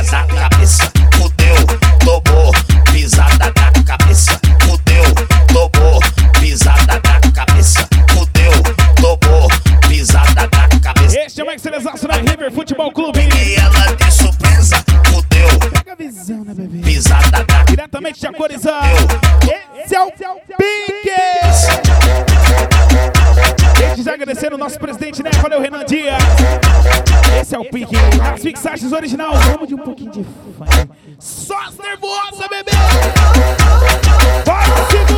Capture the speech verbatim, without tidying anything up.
pisada na cabeça, fudeu, tomou, pisada na cabeça, fudeu, tomou, pisada na cabeça, fudeu, tomou, pisada na cabeça. Este é o Excelência da River Futebol Clube. E ela de surpresa, fudeu. Pega a visão, né, bebê? Pisada na diretamente de Acorizão. Esse é o Pique. Desde já agradecendo o nosso presidente, né? Valeu, Renan Dias. Esse é o Pique. As fixagens original. Vamos de um pouquinho de fã. Só as nervosas, bebê. Vai se